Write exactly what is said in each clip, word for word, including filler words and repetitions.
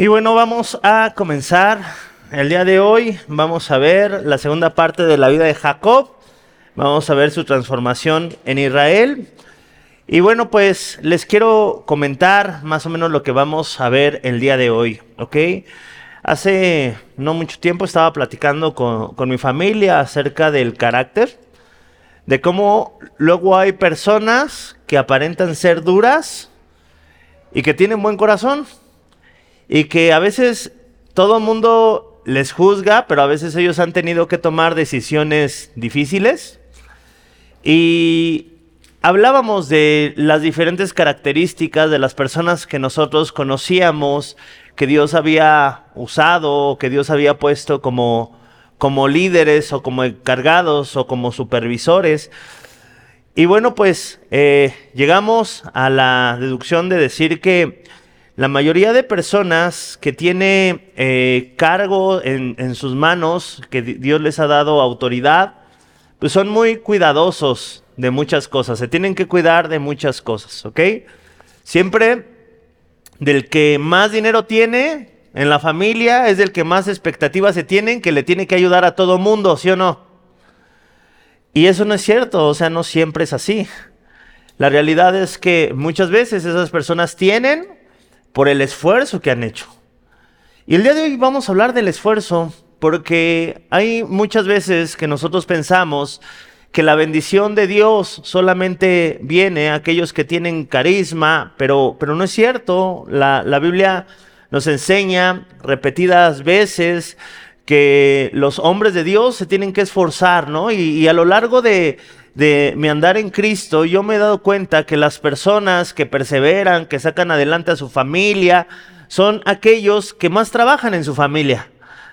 Y bueno, vamos a comenzar el día de hoy. Vamos a ver la segunda parte de la vida de Jacob. Vamos a ver su transformación en Israel. Y bueno, pues les quiero comentar más o menos lo que vamos a ver el día de hoy, ¿ok? Hace no mucho tiempo estaba platicando con, con mi familia acerca del carácter, de cómo luego hay personas que aparentan ser duras y que tienen buen corazón. Y que a veces todo el mundo les juzga, pero a veces ellos han tenido que tomar decisiones difíciles. Y hablábamos de las diferentes características de las personas que nosotros conocíamos, que Dios había usado, que Dios había puesto como, como líderes o como encargados o como supervisores. Y bueno, pues eh, llegamos a la deducción de decir que la mayoría de personas que tiene eh, cargo en, en sus manos, que Dios les ha dado autoridad, pues son muy cuidadosos de muchas cosas, se tienen que cuidar de muchas cosas, ¿ok? Siempre del que más dinero tiene en la familia es del que más expectativas se tienen, que le tiene que ayudar a todo mundo, ¿sí o no? Y eso no es cierto, o sea, no siempre es así. La realidad es que muchas veces esas personas tienen por el esfuerzo que han hecho. Y el día de hoy vamos a hablar del esfuerzo, porque hay muchas veces que nosotros pensamos que la bendición de Dios solamente viene a aquellos que tienen carisma, pero, pero no es cierto. La, la Biblia nos enseña repetidas veces que los hombres de Dios se tienen que esforzar, ¿no? Y, y a lo largo de... de mi andar en Cristo, yo me he dado cuenta que las personas que perseveran, que sacan adelante a su familia, son aquellos que más trabajan en su familia,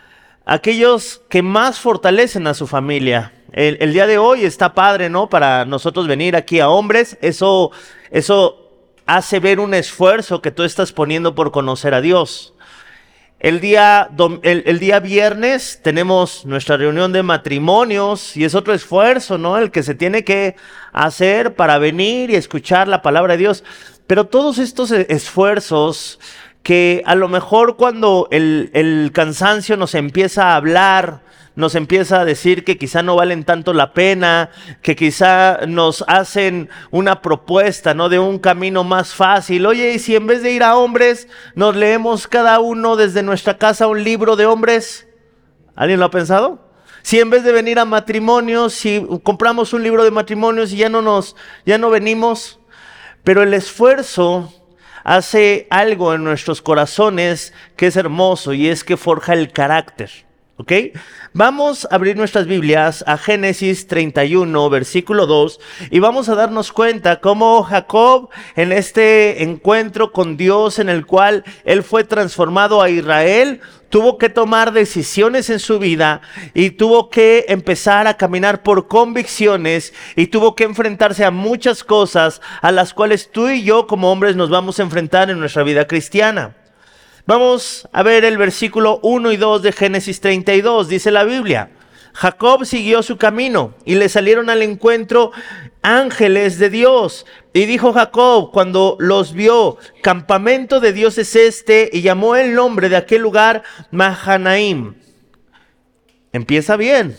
aquellos que más fortalecen a su familia. El, el día de hoy está padre, ¿no? Para nosotros venir aquí a Hombres, eso, eso hace ver un esfuerzo que tú estás poniendo por conocer a Dios. El día, el, el día viernes tenemos nuestra reunión de matrimonios y es otro esfuerzo, ¿no? El que se tiene que hacer para venir y escuchar la palabra de Dios. Pero todos estos esfuerzos que a lo mejor cuando el, el cansancio nos empieza a hablar, nos empieza a decir que quizá no valen tanto la pena, que quizá nos hacen una propuesta, ¿no? De un camino más fácil. Oye, ¿y si en vez de ir a Hombres, nos leemos cada uno desde nuestra casa un libro de Hombres? ¿Alguien lo ha pensado? Si en vez de venir a matrimonios, si compramos un libro de matrimonios y ya no nos, ya no venimos. Pero el esfuerzo hace algo en nuestros corazones que es hermoso y es que forja el carácter. ¿Ok? Vamos a abrir nuestras Biblias a Génesis treinta y uno, versículo dos, y vamos a darnos cuenta cómo Jacob, en este encuentro con Dios en el cual él fue transformado a Israel, tuvo que tomar decisiones en su vida y tuvo que empezar a caminar por convicciones y tuvo que enfrentarse a muchas cosas a las cuales tú y yo como hombres nos vamos a enfrentar en nuestra vida cristiana. Vamos a ver el versículo uno y dos de Génesis treinta y dos, dice la Biblia: Jacob siguió su camino y le salieron al encuentro ángeles de Dios. Y dijo Jacob cuando los vio: campamento de Dios es este, y llamó el nombre de aquel lugar Mahanaim. Empieza bien,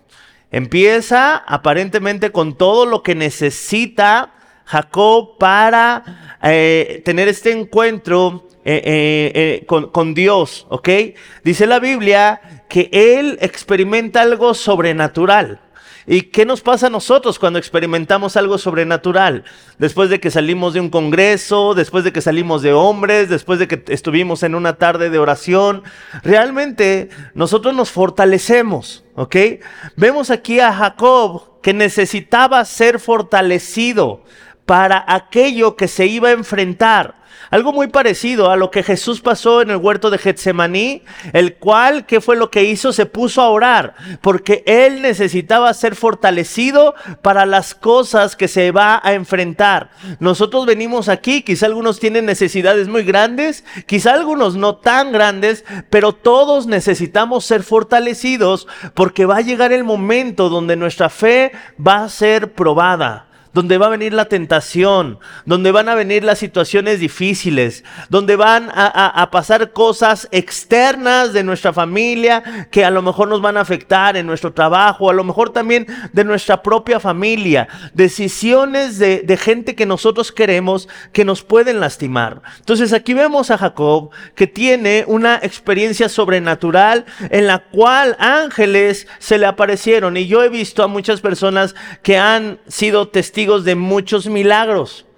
empieza aparentemente con todo lo que necesita Jacob para eh, tener este encuentro Eh, eh, eh, con, con Dios, ¿ok? Dice la Biblia que él experimenta algo sobrenatural. ¿Y qué nos pasa a nosotros cuando experimentamos algo sobrenatural? Después de que salimos de un congreso, después de que salimos de Hombres, después de que estuvimos en una tarde de oración, realmente nosotros nos fortalecemos, ¿ok? Vemos aquí a Jacob que necesitaba ser fortalecido para aquello que se iba a enfrentar. Algo muy parecido a lo que Jesús pasó en el huerto de Getsemaní, el cual, ¿qué fue lo que hizo? Se puso a orar, porque él necesitaba ser fortalecido para las cosas que se va a enfrentar. Nosotros venimos aquí, quizá algunos tienen necesidades muy grandes, quizá algunos no tan grandes, pero todos necesitamos ser fortalecidos, porque va a llegar el momento donde nuestra fe va a ser probada, donde va a venir la tentación, donde van a venir las situaciones difíciles, donde van a, a, a pasar cosas externas de nuestra familia que a lo mejor nos van a afectar en nuestro trabajo, a lo mejor también de nuestra propia familia, decisiones de, de gente que nosotros queremos que nos pueden lastimar. Entonces aquí vemos a Jacob que tiene una experiencia sobrenatural en la cual ángeles se le aparecieron, y yo he visto a muchas personas que han sido testigos de muchos milagros.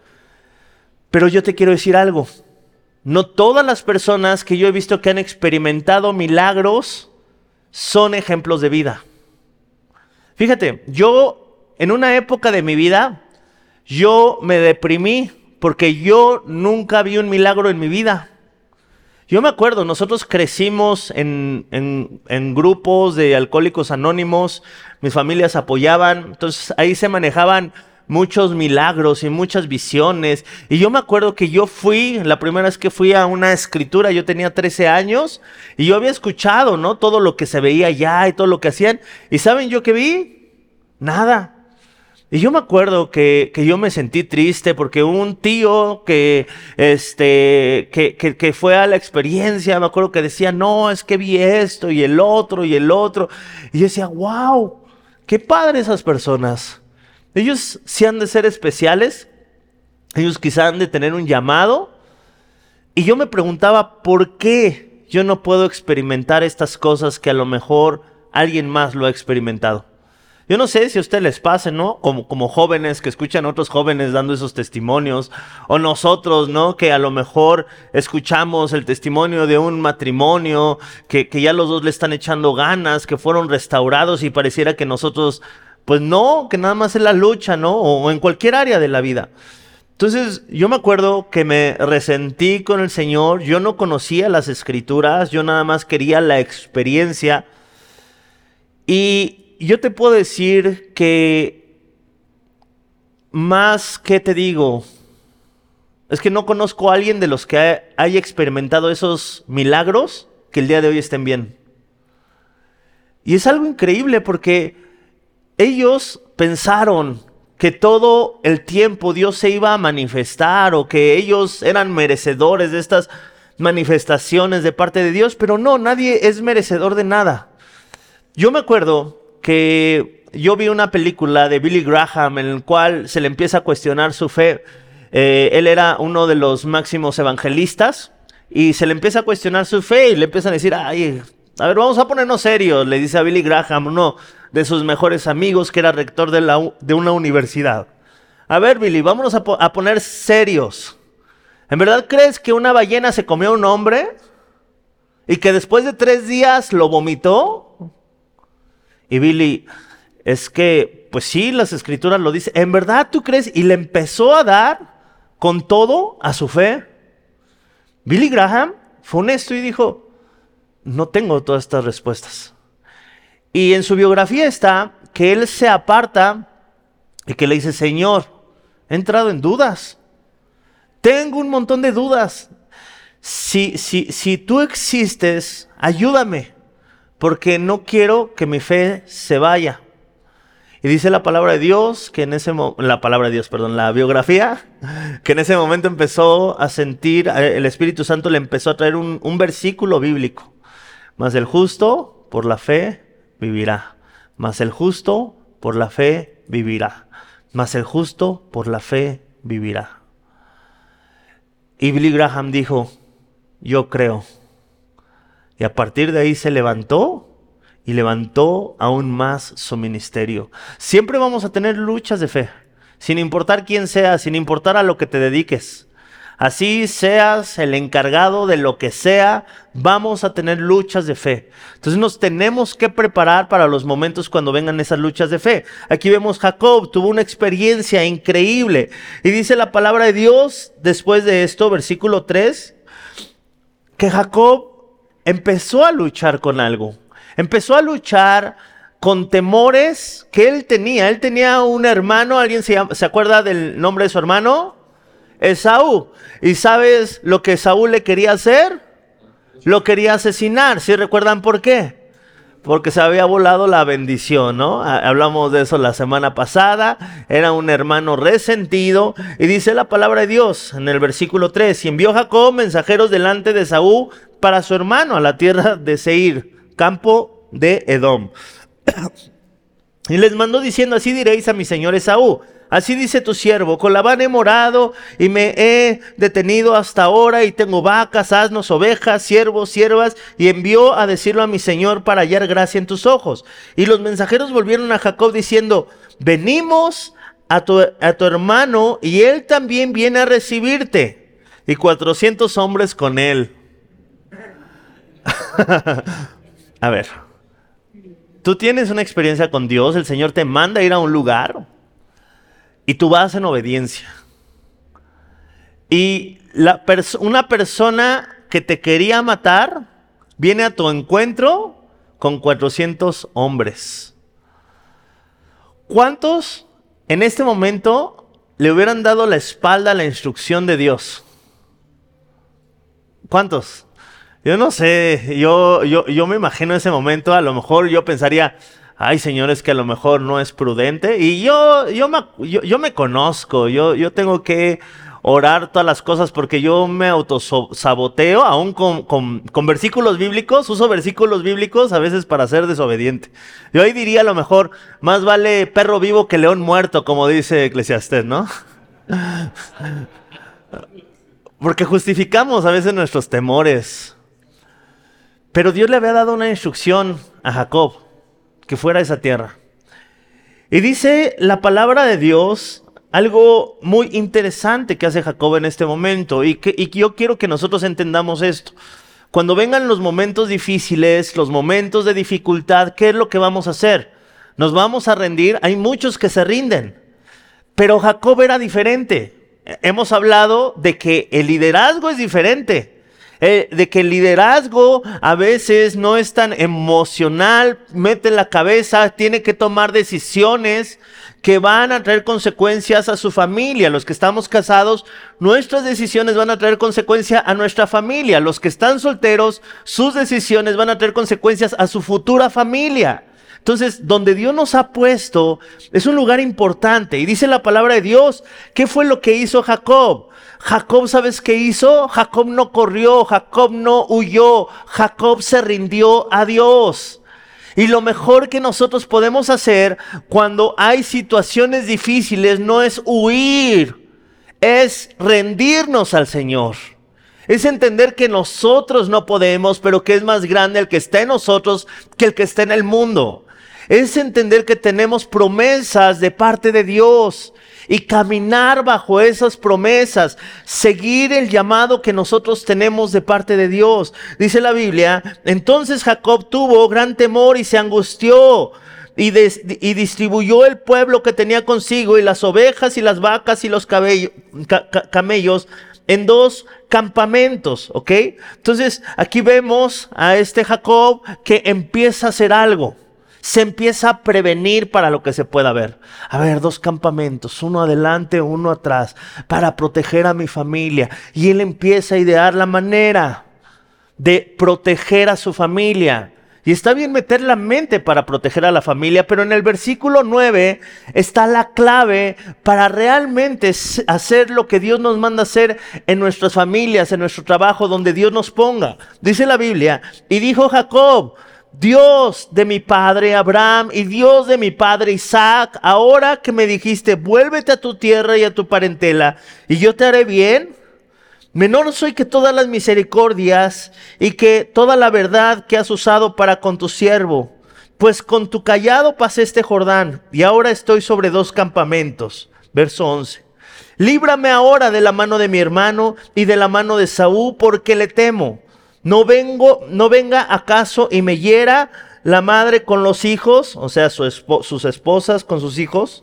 Pero yo te quiero decir algo. No todas las personas que yo he visto que han experimentado milagros son ejemplos de vida. Fíjate, yo en una época de mi vida, yo me deprimí porque yo nunca vi un milagro en mi vida. Yo me acuerdo, nosotros crecimos en, en, en grupos de alcohólicos anónimos, mis familias apoyaban, entonces ahí se manejaban muchos milagros y muchas visiones. Y yo me acuerdo que yo fui, la primera vez que fui a una escritura, yo tenía trece años, y yo había escuchado, ¿no?, todo lo que se veía allá y todo lo que hacían. ¿Y saben yo qué vi? Nada. Y yo me acuerdo que, que yo me sentí triste porque un tío que, este, que, que, que fue a la experiencia, me acuerdo que decía, no, es que vi esto y el otro y el otro. Y yo decía, wow, qué padre esas personas. Ellos sí han de ser especiales, ellos quizá han de tener un llamado. Y yo me preguntaba, ¿por qué yo no puedo experimentar estas cosas que a lo mejor alguien más lo ha experimentado? Yo no sé si a ustedes les pase, ¿no? Como, como jóvenes que escuchan a otros jóvenes dando esos testimonios, o nosotros, ¿no?, que a lo mejor escuchamos el testimonio de un matrimonio que, que ya los dos le están echando ganas, que fueron restaurados, y pareciera que nosotros, pues no, que nada más es la lucha, ¿no? O, o en cualquier área de la vida. Entonces yo me acuerdo que me resentí con el Señor, yo no conocía las Escrituras, yo nada más quería la experiencia. Y yo te puedo decir que más que te digo, es que no conozco a alguien de los que haya experimentado esos milagros que el día de hoy estén bien. Y es algo increíble porque ellos pensaron que todo el tiempo Dios se iba a manifestar, o que ellos eran merecedores de estas manifestaciones de parte de Dios, pero no, nadie es merecedor de nada. Yo me acuerdo que yo vi una película de Billy Graham en el cual se le empieza a cuestionar su fe. Eh, él era uno de los máximos evangelistas y se le empieza a cuestionar su fe y le empiezan a decir, ay, a ver, vamos a ponernos serios, le dice a Billy Graham, uno de sus mejores amigos que era rector de, la, de una universidad. A ver, Billy, vámonos a, po- a poner serios. ¿En verdad crees que una ballena se comió a un hombre y que después de tres días lo vomitó? Y Billy, es que, pues sí, las Escrituras lo dicen. ¿En verdad tú crees? Y le empezó a dar con todo a su fe. Billy Graham fue honesto y dijo, no tengo todas estas respuestas. Y en su biografía está que él se aparta y que le dice, Señor, he entrado en dudas. Tengo un montón de dudas. Si, si, si tú existes, ayúdame, porque no quiero que mi fe se vaya. Y dice la palabra de Dios, que en ese momento, la palabra de Dios, perdón, la biografía, que en ese momento empezó a sentir, el Espíritu Santo le empezó a traer un, un versículo bíblico. Mas el justo por la fe vivirá. Mas el justo por la fe vivirá. Mas el justo por la fe vivirá. Y Billy Graham dijo, yo creo. Y a partir de ahí se levantó y levantó aún más su ministerio. Siempre vamos a tener luchas de fe, sin importar quién seas, sin importar a lo que te dediques. Así seas el encargado de lo que sea, vamos a tener luchas de fe. Entonces nos tenemos que preparar para los momentos cuando vengan esas luchas de fe. Aquí vemos Jacob, tuvo una experiencia increíble. Y dice la palabra de Dios, después de esto, versículo tres, que Jacob empezó a luchar con algo. Empezó a luchar con temores que él tenía. Él tenía un hermano, ¿alguien se, llama, se acuerda del nombre de su hermano? Esaú. ¿Y sabes lo que Esaú le quería hacer? Lo quería asesinar. ¿Sí recuerdan por qué? porque se había volado la bendición, ¿no? Hablamos de eso la semana pasada. Era un hermano resentido. Y dice la palabra de Dios en el versículo tres: y envió Jacob mensajeros delante de Esaú para su hermano a la tierra de Seir, campo de Edom. Y les mandó diciendo: así diréis a mi señor Esaú: así dice tu siervo, con Labán he morado y me he detenido hasta ahora, y tengo vacas, asnos, ovejas, siervos, siervas, y envió a decirlo a mi señor para hallar gracia en tus ojos. Y los mensajeros volvieron a Jacob diciendo: venimos a tu, a tu hermano, y él también viene a recibirte, y cuatrocientos hombres con él. A ver, tú tienes una experiencia con Dios, el Señor te manda a ir a un lugar, y tú vas en obediencia. Y la pers- una persona que te quería matar viene a tu encuentro con cuatrocientos hombres. ¿Cuántos en este momento le hubieran dado la espalda a la instrucción de Dios? ¿Cuántos? Yo no sé, yo, yo, yo me imagino ese momento, a lo mejor yo pensaría: ay, señores, que a lo mejor no es prudente. Y yo, yo, me, yo, yo me conozco, yo, yo tengo que orar todas las cosas porque yo me autosaboteo, aún con, con, con versículos bíblicos, uso versículos bíblicos a veces para ser desobediente. Yo ahí diría a lo mejor: más vale perro vivo que león muerto, como dice Eclesiastés, ¿no? Porque justificamos a veces nuestros temores. Pero Dios le había dado una instrucción a Jacob, que fuera a esa tierra. Y dice la palabra de Dios algo muy interesante que hace Jacob en este momento, y que, y que yo quiero que nosotros entendamos esto. Cuando vengan los momentos difíciles, los momentos de dificultad, ¿qué es lo que vamos a hacer? ¿Nos vamos a rendir? Hay muchos que se rinden, pero Jacob era diferente. Hemos hablado de que el liderazgo es diferente. Eh, de que el liderazgo a veces no es tan emocional, mete la cabeza, tiene que tomar decisiones que van a traer consecuencias a su familia. Los que estamos casados, nuestras decisiones van a traer consecuencia a nuestra familia. Los que están solteros, sus decisiones van a traer consecuencias a su futura familia. Entonces, donde Dios nos ha puesto es un lugar importante. Y dice la palabra de Dios, ¿qué fue lo que hizo Jacob? Jacob, ¿sabes qué hizo? Jacob no corrió, Jacob no huyó, Jacob se rindió a Dios. Y lo mejor que nosotros podemos hacer cuando hay situaciones difíciles no es huir, es rendirnos al Señor. Es entender que nosotros no podemos, pero que es más grande el que está en nosotros que el que está en el mundo. Es entender que tenemos promesas de parte de Dios y caminar bajo esas promesas, seguir el llamado que nosotros tenemos de parte de Dios. Dice la Biblia: entonces Jacob tuvo gran temor y se angustió, y, des, y distribuyó el pueblo que tenía consigo, y las ovejas y las vacas y los cabello, ca, ca, camellos en dos campamentos, ¿ok? Entonces aquí vemos a este Jacob que empieza a hacer algo. Se empieza a prevenir para lo que se pueda ver. A ver, dos campamentos, uno adelante, uno atrás, para proteger a mi familia. Y él empieza a idear la manera de proteger a su familia. Y está bien meter la mente para proteger a la familia, pero en el versículo nueve está la clave para realmente hacer lo que Dios nos manda hacer en nuestras familias, en nuestro trabajo, donde Dios nos ponga. Dice la Biblia: y dijo Jacob: Dios de mi padre Abraham y Dios de mi padre Isaac, ahora que me dijiste: vuélvete a tu tierra y a tu parentela, y yo te haré bien. Menor soy que todas las misericordias y que toda la verdad que has usado para con tu siervo. Pues con tu cayado pasé este Jordán, y ahora estoy sobre dos campamentos. Verso once. Líbrame ahora de la mano de mi hermano y de la mano de Saúl, porque le temo. No vengo, no venga acaso y me hiera la madre con los hijos, o sea, su esp- sus esposas con sus hijos.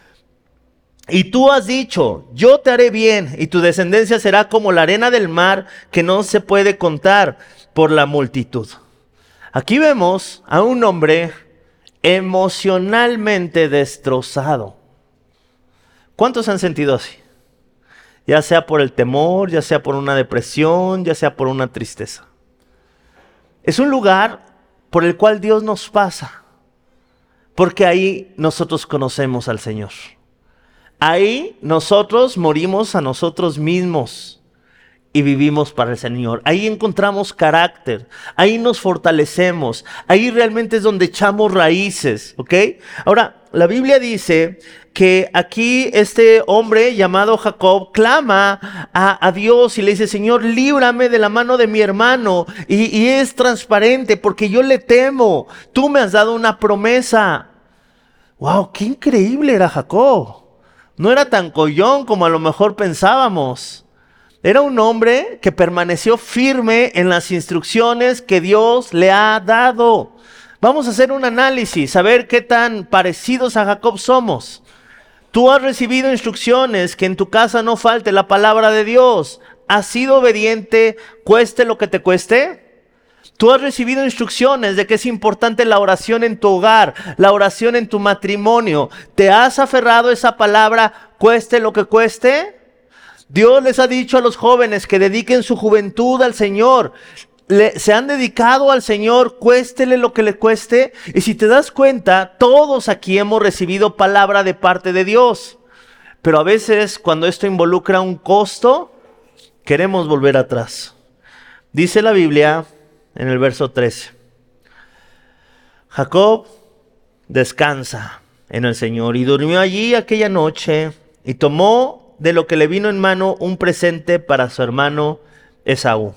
Y tú has dicho: yo te haré bien, y tu descendencia será como la arena del mar, que no se puede contar por la multitud. Aquí vemos a un hombre emocionalmente destrozado. ¿Cuántos han sentido así? Ya sea por el temor, ya sea por una depresión, ya sea por una tristeza. Es un lugar por el cual Dios nos pasa. Porque ahí nosotros conocemos al Señor. Ahí nosotros morimos a nosotros mismos y vivimos para el Señor. Ahí encontramos carácter, ahí nos fortalecemos, ahí realmente es donde echamos raíces, ¿ok? Ahora, la Biblia dice que aquí este hombre llamado Jacob clama a, a Dios y le dice: Señor, líbrame de la mano de mi hermano. Y, y es transparente porque yo le temo. Tú me has dado una promesa. ¡Wow! ¡Qué increíble era Jacob! No era tan collón como a lo mejor pensábamos. Era un hombre que permaneció firme en las instrucciones que Dios le ha dado. Vamos a hacer un análisis, a ver qué tan parecidos a Jacob somos. Tú has recibido instrucciones que en tu casa no falte la palabra de Dios. ¿Has sido obediente, cueste lo que te cueste? Tú has recibido instrucciones de que es importante la oración en tu hogar, la oración en tu matrimonio. ¿Te has aferrado a esa palabra, cueste lo que cueste? Dios les ha dicho a los jóvenes que dediquen su juventud al Señor. Le, se han dedicado al Señor, cuéstele lo que le cueste. Y si te das cuenta, todos aquí hemos recibido palabra de parte de Dios. Pero a veces cuando esto involucra un costo, queremos volver atrás. Dice la Biblia en el verso trece: Jacob descansa en el Señor y durmió allí aquella noche y tomó de lo que le vino en mano un presente para su hermano Esaú.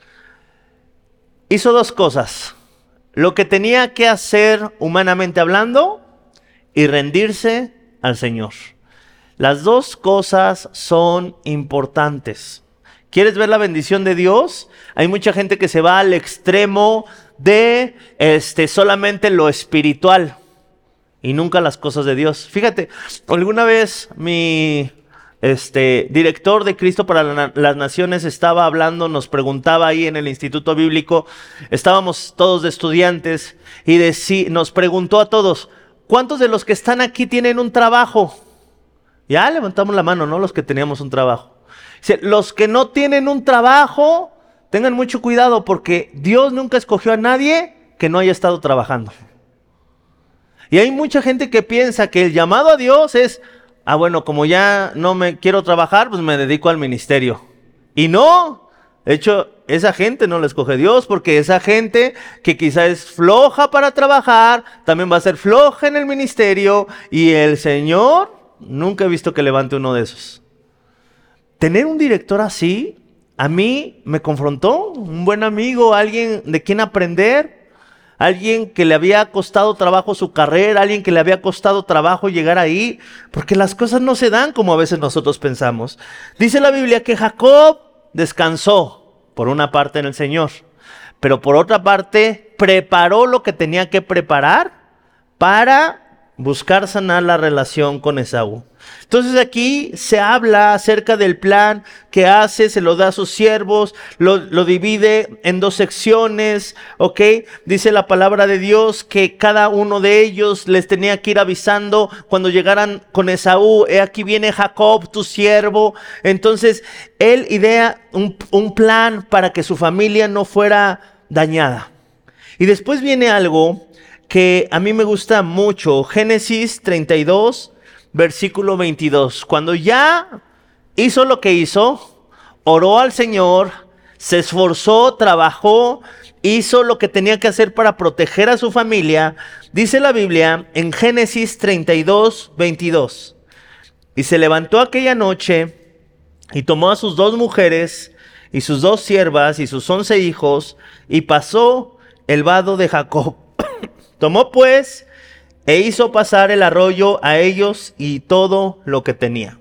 Hizo dos cosas: lo que tenía que hacer humanamente hablando y rendirse al Señor. Las dos cosas son importantes. ¿Quieres ver la bendición de Dios? Hay mucha gente que se va al extremo de este, solamente lo espiritual y nunca las cosas de Dios. Fíjate, alguna vez mi este, director de Cristo para la, las Naciones estaba hablando, nos preguntaba ahí en el Instituto Bíblico, estábamos todos de estudiantes y decí, nos preguntó a todos: ¿cuántos de los que están aquí tienen un trabajo? Ya levantamos la mano, ¿no? Los que teníamos un trabajo. Los que no tienen un trabajo, tengan mucho cuidado porque Dios nunca escogió a nadie que no haya estado trabajando. Y hay mucha gente que piensa que el llamado a Dios es: ah, bueno, como ya no me quiero trabajar, pues me dedico al ministerio. Y no, de hecho, esa gente no la escoge Dios, porque esa gente que quizá es floja para trabajar, también va a ser floja en el ministerio, y el Señor nunca he visto que levante uno de esos. Tener un director así, a mí me confrontó, un buen amigo, alguien de quien aprender, alguien que le había costado trabajo su carrera, alguien que le había costado trabajo llegar ahí, porque las cosas no se dan como a veces nosotros pensamos. Dice la Biblia que Jacob descansó, por una parte en el Señor, pero por otra parte preparó lo que tenía que preparar para buscar sanar la relación con Esaú. Entonces aquí se habla acerca del plan que hace, se lo da a sus siervos, lo, lo divide en dos secciones, ¿ok? Dice la palabra de Dios que cada uno de ellos les tenía que ir avisando cuando llegaran con Esaú: he aquí viene Jacob, tu siervo. Entonces él idea un, un plan para que su familia no fuera dañada. Y después viene algo que a mí me gusta mucho, Génesis treinta y dos, versículo veintidós. Cuando ya hizo lo que hizo, oró al Señor, se esforzó, trabajó, hizo lo que tenía que hacer para proteger a su familia. Dice la Biblia en Génesis treinta y dos, veintidós: y se levantó aquella noche y tomó a sus dos mujeres y sus dos siervas y sus once hijos y pasó el vado de Jacob. Tomó pues e hizo pasar el arroyo a ellos y todo lo que tenía.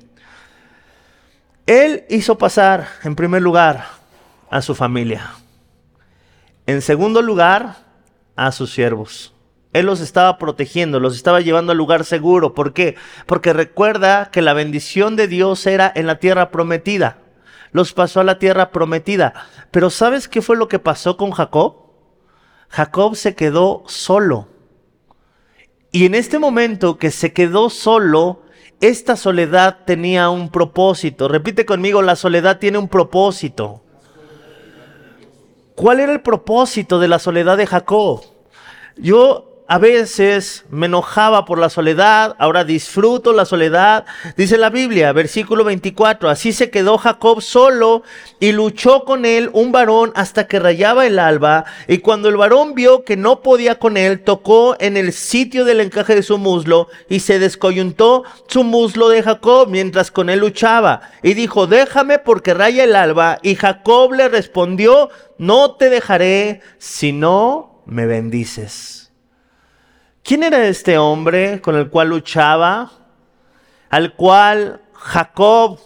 Él hizo pasar, en primer lugar, a su familia. En segundo lugar, a sus siervos. Él los estaba protegiendo, los estaba llevando al lugar seguro. ¿Por qué? Porque recuerda que la bendición de Dios era en la tierra prometida. Los pasó a la tierra prometida. Pero ¿sabes qué fue lo que pasó con Jacob? Jacob se quedó solo. Y en este momento que se quedó solo, esta soledad tenía un propósito. Repite conmigo: la soledad tiene un propósito. ¿Cuál era el propósito de la soledad de Jacob? Yo a veces me enojaba por la soledad, ahora disfruto la soledad. Dice la Biblia, versículo veinticuatro, así se quedó Jacob solo y luchó con él un varón hasta que rayaba el alba. Y cuando el varón vio que no podía con él, tocó en el sitio del encaje de su muslo y se descoyuntó su muslo de Jacob mientras con él luchaba. Y dijo, déjame porque raya el alba. Y Jacob le respondió, no te dejaré si no me bendices. ¿Quién era este hombre con el cual luchaba? Al cual Jacob,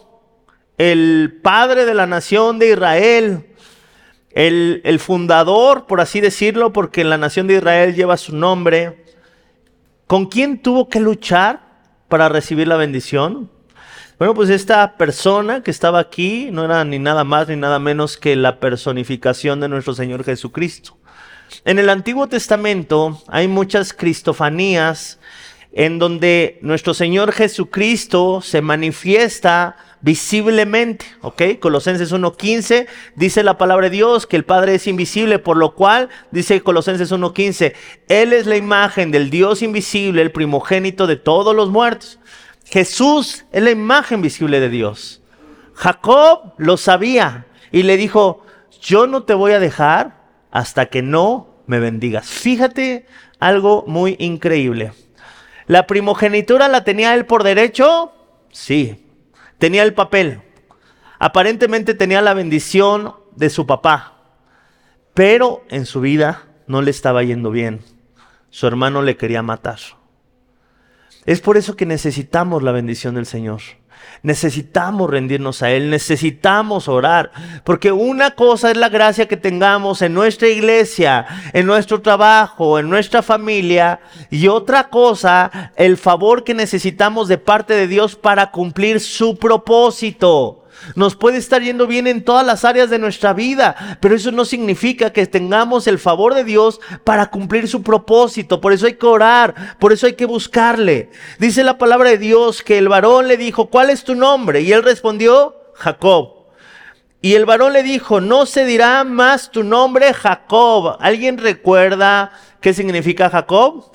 el padre de la nación de Israel, el, el fundador, por así decirlo, porque la nación de Israel lleva su nombre, ¿con quién tuvo que luchar para recibir la bendición? Bueno, pues esta persona que estaba aquí no era ni nada más ni nada menos que la personificación de nuestro Señor Jesucristo. En el Antiguo Testamento hay muchas cristofanías en donde nuestro Señor Jesucristo se manifiesta visiblemente, ¿ok? Colosenses uno quince dice la palabra de Dios que el Padre es invisible, por lo cual, dice Colosenses uno quince, Él es la imagen del Dios invisible, el primogénito de todos los muertos. Jesús es la imagen visible de Dios. Jacob lo sabía y le dijo, yo no te voy a dejar hasta que no me bendigas. Fíjate algo muy increíble. ¿La primogenitura la tenía él por derecho? Sí. Tenía el papel. Aparentemente tenía la bendición de su papá. Pero en su vida no le estaba yendo bien. Su hermano le quería matar. Es por eso que necesitamos la bendición del Señor. Necesitamos rendirnos a Él, necesitamos orar, porque una cosa es la gracia que tengamos en nuestra iglesia, en nuestro trabajo, en nuestra familia, y otra cosa, el favor que necesitamos de parte de Dios para cumplir su propósito. Nos puede estar yendo bien en todas las áreas de nuestra vida, pero eso no significa que tengamos el favor de Dios para cumplir su propósito. Por eso hay que orar, por eso hay que buscarle. Dice la palabra de Dios que el varón le dijo, ¿cuál es tu nombre? Y él respondió, Jacob. Y el varón le dijo, no se dirá más tu nombre Jacob. ¿Alguien recuerda qué significa Jacob?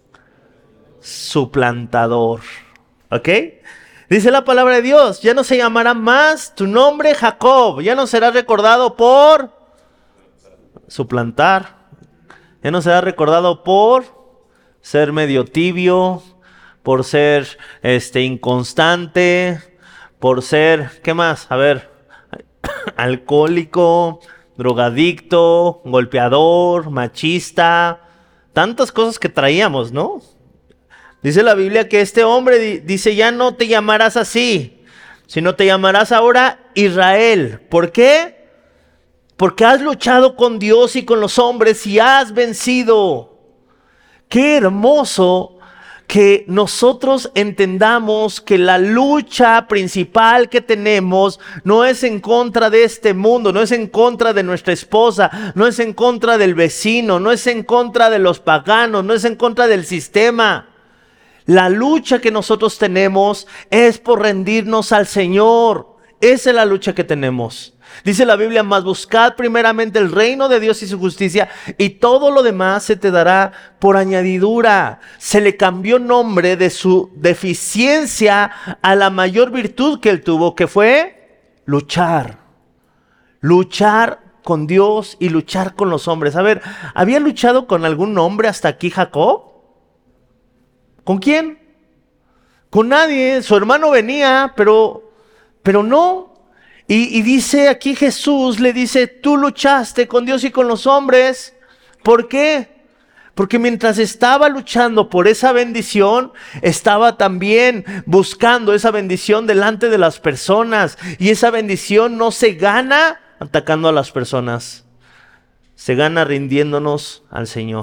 Suplantador. ¿Ok? Dice la palabra de Dios, ya no se llamará más tu nombre Jacob, ya no será recordado por suplantar, ya no será recordado por ser medio tibio, por ser este, inconstante, por ser, ¿qué más? A ver, alcohólico, drogadicto, golpeador, machista, tantas cosas que traíamos, ¿no? Dice la Biblia que este hombre dice, ya no te llamarás así, sino te llamarás ahora Israel. ¿Por qué? Porque has luchado con Dios y con los hombres y has vencido. Qué hermoso que nosotros entendamos que la lucha principal que tenemos no es en contra de este mundo, no es en contra de nuestra esposa, no es en contra del vecino, no es en contra de los paganos, no es en contra del sistema. La lucha que nosotros tenemos es por rendirnos al Señor. Esa es la lucha que tenemos. Dice la Biblia, mas buscad primeramente el reino de Dios y su justicia, y todo lo demás se te dará por añadidura. Se le cambió nombre de su deficiencia a la mayor virtud que él tuvo, que fue luchar. Luchar con Dios y luchar con los hombres. A ver, ¿había luchado con algún hombre hasta aquí Jacob? ¿Con quién? Con nadie. Su hermano venía, pero, pero no. Y, y dice aquí Jesús, le dice, tú luchaste con Dios y con los hombres. ¿Por qué? Porque mientras estaba luchando por esa bendición, estaba también buscando esa bendición delante de las personas. Y esa bendición no se gana atacando a las personas. Se gana rindiéndonos al Señor.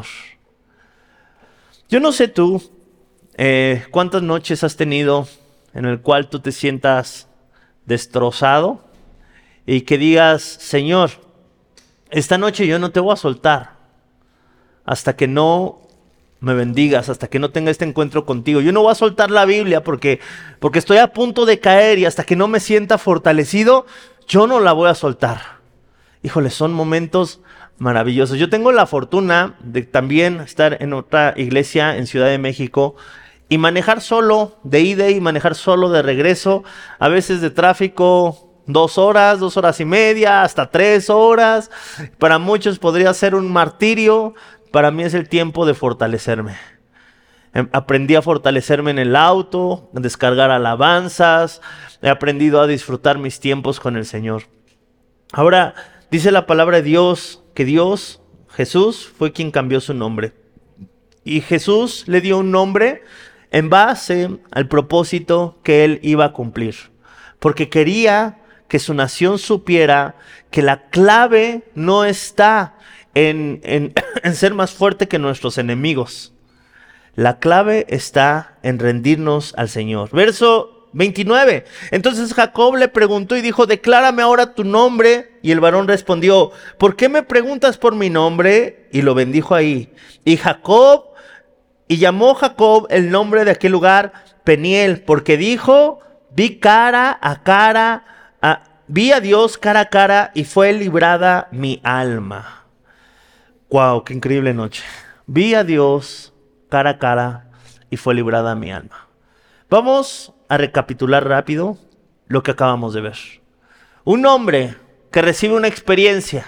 Yo no sé tú. Eh, ¿Cuántas noches has tenido en el cual tú te sientas destrozado y que digas, Señor, esta noche yo no te voy a soltar hasta que no me bendigas, hasta que no tenga este encuentro contigo? Yo no voy a soltar la Biblia porque, porque estoy a punto de caer y hasta que no me sienta fortalecido, yo no la voy a soltar. Híjole, son momentos maravillosos. Yo tengo la fortuna de también estar en otra iglesia en Ciudad de México y manejar solo de ida y manejar solo de regreso, a veces de tráfico, dos horas, dos horas y media, hasta tres horas. Para muchos podría ser un martirio. Para mí es el tiempo de fortalecerme. Aprendí a fortalecerme en el auto, a descargar alabanzas. He aprendido a disfrutar mis tiempos con el Señor. Ahora, dice la palabra de Dios que Dios, Jesús, fue quien cambió su nombre. Y Jesús le dio un nombre en base al propósito que él iba a cumplir. Porque quería que su nación supiera que la clave no está en, en, en ser más fuerte que nuestros enemigos. La clave está en rendirnos al Señor. Verso veintinueve. Entonces Jacob le preguntó y dijo: declárame ahora tu nombre. Y el varón respondió: ¿por qué me preguntas por mi nombre? Y lo bendijo ahí. Y Jacob, y llamó Jacob el nombre de aquel lugar Peniel, porque dijo: vi cara a cara, a, vi a Dios cara a cara, y fue librada mi alma. Wow, qué increíble noche. Vi a Dios cara a cara y fue librada mi alma. Vamos a recapitular rápido lo que acabamos de ver. Un hombre que recibe una experiencia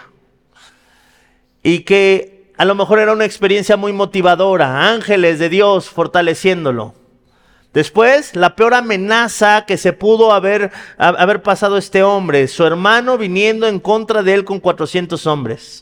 y que a lo mejor era una experiencia muy motivadora, ángeles de Dios fortaleciéndolo. Después, la peor amenaza que se pudo haber, haber pasado este hombre, su hermano viniendo en contra de él con cuatrocientos hombres.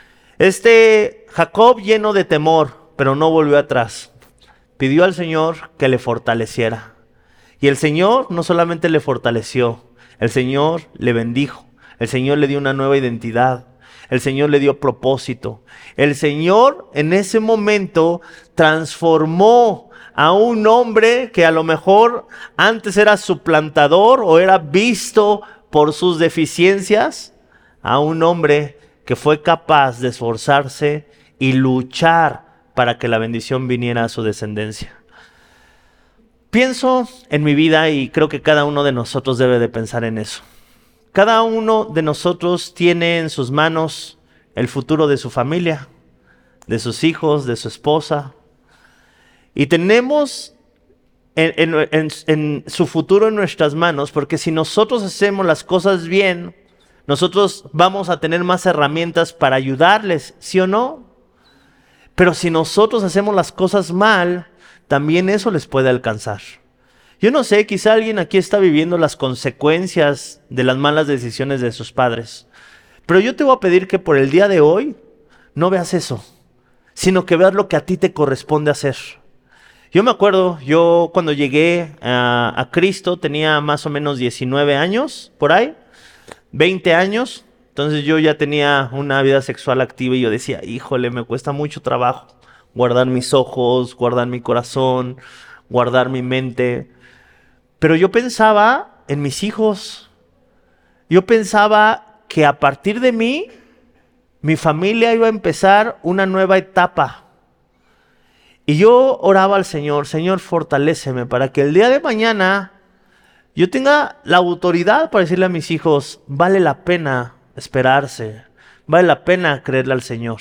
Este Jacob lleno de temor, pero no volvió atrás. Pidió al Señor que le fortaleciera. Y el Señor no solamente le fortaleció, el Señor le bendijo. El Señor le dio una nueva identidad. El Señor le dio propósito. El Señor en ese momento transformó a un hombre que a lo mejor antes era suplantador o era visto por sus deficiencias, a un hombre que fue capaz de esforzarse y luchar para que la bendición viniera a su descendencia. Pienso en mi vida y creo que cada uno de nosotros debe de pensar en eso. Cada uno de nosotros tiene en sus manos el futuro de su familia, de sus hijos, de su esposa. Y tenemos en, en, en, en su futuro en nuestras manos, porque si nosotros hacemos las cosas bien, nosotros vamos a tener más herramientas para ayudarles, ¿sí o no? Pero si nosotros hacemos las cosas mal, también eso les puede alcanzar. Yo no sé, quizá alguien aquí está viviendo las consecuencias de las malas decisiones de sus padres. Pero yo te voy a pedir que por el día de hoy no veas eso, sino que veas lo que a ti te corresponde hacer. Yo me acuerdo, yo cuando llegué a, a Cristo tenía más o menos diecinueve años, por ahí, veinte años. Entonces yo ya tenía una vida sexual activa y yo decía, híjole, me cuesta mucho trabajo guardar mis ojos, guardar mi corazón, guardar mi mente. Pero yo pensaba en mis hijos. Yo pensaba que a partir de mí, mi familia iba a empezar una nueva etapa. Y yo oraba al Señor, Señor, fortaléceme para que el día de mañana yo tenga la autoridad para decirle a mis hijos, vale la pena esperarse, vale la pena creerle al Señor.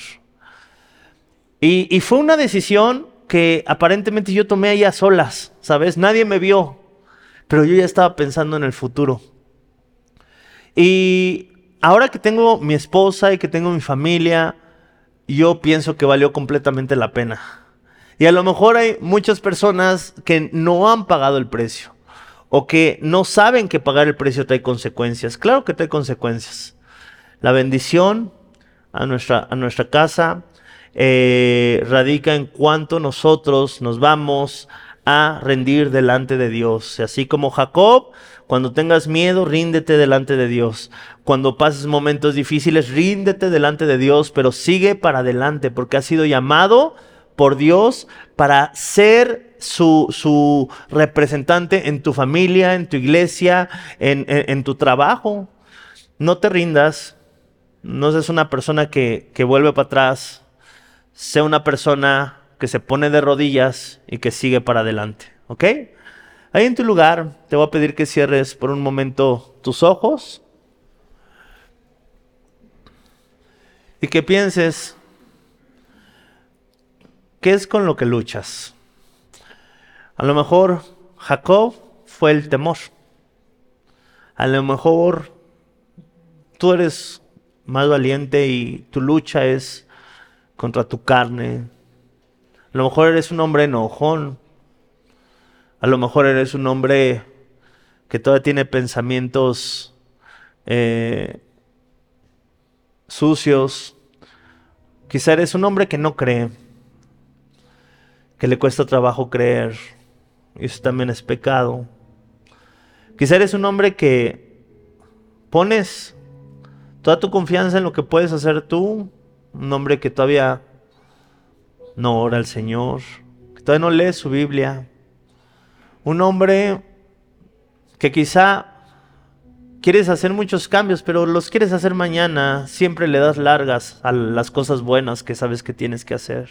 Y, y fue una decisión que aparentemente yo tomé ahí a solas, ¿sabes? Nadie me vio, pero yo ya estaba pensando en el futuro. Y ahora que tengo mi esposa y que tengo mi familia, yo pienso que valió completamente la pena. Y a lo mejor hay muchas personas que no han pagado el precio o que no saben que pagar el precio trae consecuencias. Claro que trae consecuencias. La bendición a nuestra, a nuestra casa eh, radica en cuánto nosotros nos vamos a rendir delante de Dios. Así como Jacob, cuando tengas miedo, ríndete delante de Dios. Cuando pases momentos difíciles, ríndete delante de Dios, pero sigue para adelante porque has sido llamado por Dios para ser su, su representante en tu familia, en tu iglesia, en, en, en tu trabajo. No te rindas. No seas una persona que, que vuelve para atrás. Sé una persona que se pone de rodillas y que sigue para adelante. ¿Ok? Ahí en tu lugar te voy a pedir que cierres por un momento tus ojos. y que pienses, ¿qué es con lo que luchas? A lo mejor Jacob fue el temor. A lo mejor tú eres más valiente y tu lucha es contra tu carne. A lo mejor eres un hombre enojón. A lo mejor eres un hombre que todavía tiene pensamientos eh, sucios. Quizá eres un hombre que no cree, que le cuesta trabajo creer. Y eso también es pecado. Quizá eres un hombre que pones toda tu confianza en lo que puedes hacer tú. Un hombre que todavía no ora al Señor, que todavía no lee su Biblia. Un hombre que quizá quieres hacer muchos cambios, pero los quieres hacer mañana. Siempre le das largas a las cosas buenas que sabes que tienes que hacer.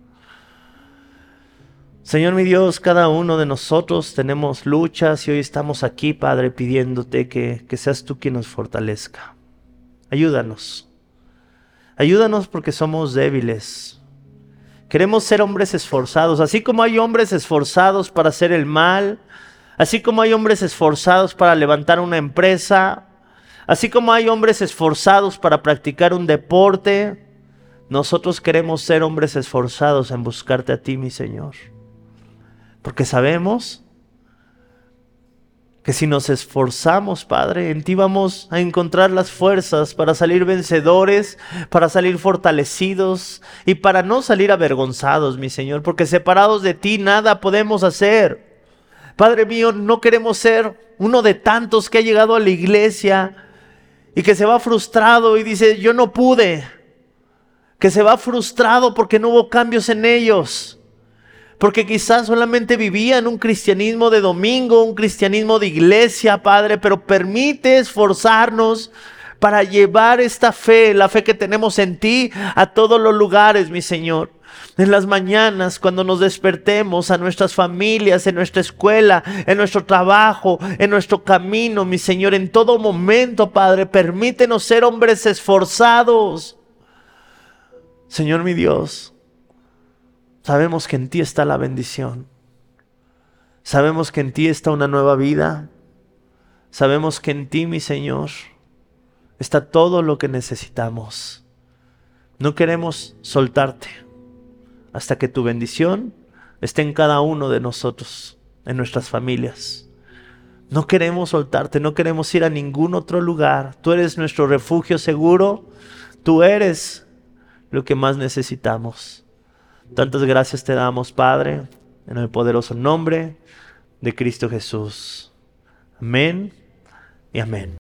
Señor mi Dios, cada uno de nosotros tenemos luchas y hoy estamos aquí, Padre, pidiéndote que, que seas tú quien nos fortalezca. Ayúdanos. Ayúdanos porque somos débiles. Queremos ser hombres esforzados, así como hay hombres esforzados para hacer el mal, así como hay hombres esforzados para levantar una empresa, así como hay hombres esforzados para practicar un deporte. Nosotros queremos ser hombres esforzados en buscarte a ti, mi Señor. Porque sabemos que si nos esforzamos, Padre, en ti vamos a encontrar las fuerzas para salir vencedores, para salir fortalecidos y para no salir avergonzados, mi Señor, porque separados de ti nada podemos hacer. Padre mío, no queremos ser uno de tantos que ha llegado a la iglesia y que se va frustrado y dice, yo no pude, que se va frustrado porque no hubo cambios en ellos. Porque quizás solamente vivían un cristianismo de domingo, un cristianismo de iglesia, Padre, pero permite esforzarnos para llevar esta fe, la fe que tenemos en ti, a todos los lugares, mi Señor. En las mañanas, cuando nos despertemos, a nuestras familias, en nuestra escuela, en nuestro trabajo, en nuestro camino, mi Señor, en todo momento, Padre, permítenos ser hombres esforzados. Señor mi Dios, sabemos que en ti está la bendición. Sabemos que en ti está una nueva vida. Sabemos que en ti, mi Señor, está todo lo que necesitamos. No queremos soltarte hasta que tu bendición esté en cada uno de nosotros, en nuestras familias. No queremos soltarte, no queremos ir a ningún otro lugar. Tú eres nuestro refugio seguro. Tú eres lo que más necesitamos. Tantas gracias te damos, Padre, en el poderoso nombre de Cristo Jesús. Amén y amén.